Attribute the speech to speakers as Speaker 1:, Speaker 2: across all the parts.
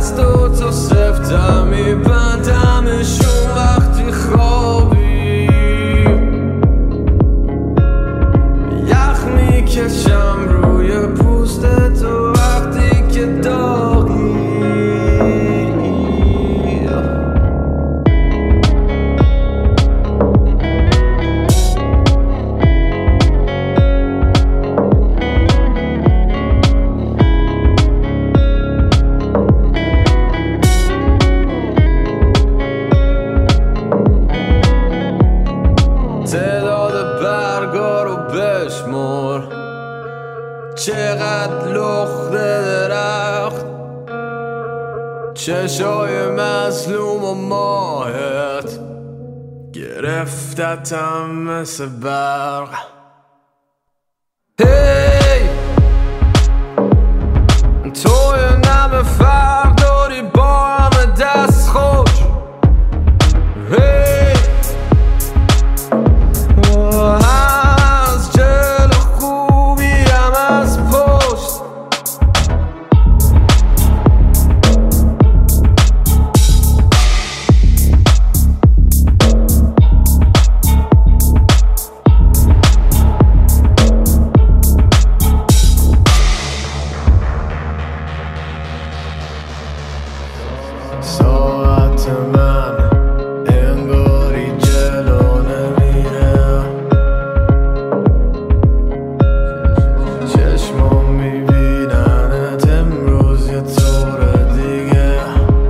Speaker 1: دستاتو سفتم میبندمشون وقتی خوابی، یخ میکشم روی پوستتو وقتی که داغی. تعداد برگا رو بشمر، چقدر لخته درخت، چشای مظلوم و ماهت گرفتتم مثل برق. هی توی نم فرق داری با همه دست خوش. هی از جلو خوبی هم از پشت، ساعت من انگاری جلو نمیره، چشمام میبیننت امروز یه طور دیگه.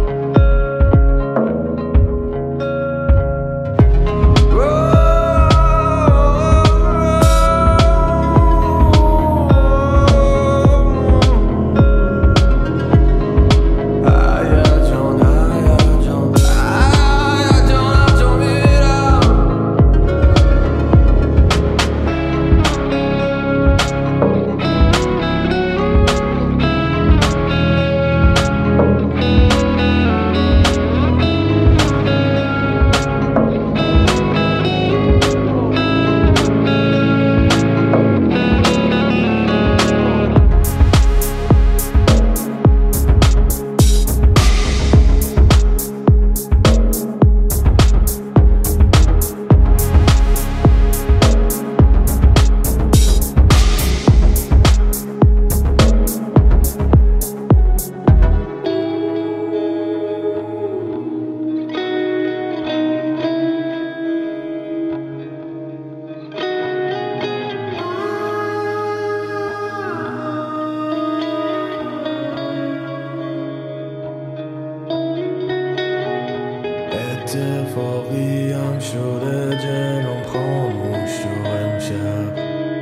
Speaker 1: اتفاقی هم شده جلوم خاموش و امشب،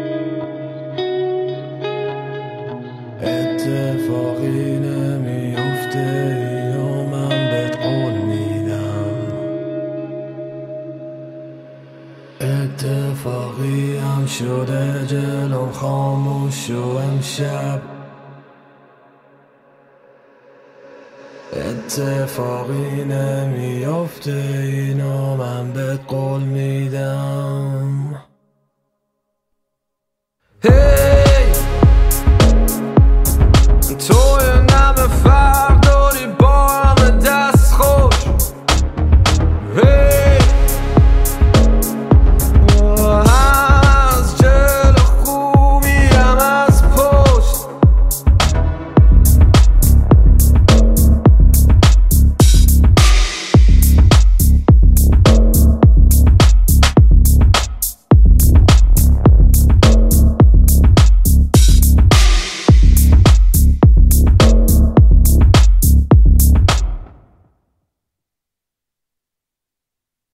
Speaker 1: اتفاقی نمیفته اینو من بهت قول میدم. اتفاقی هم شده جلوم خاموش و امشب، اتفاقی نمیفته اینو من بهت قول میدم.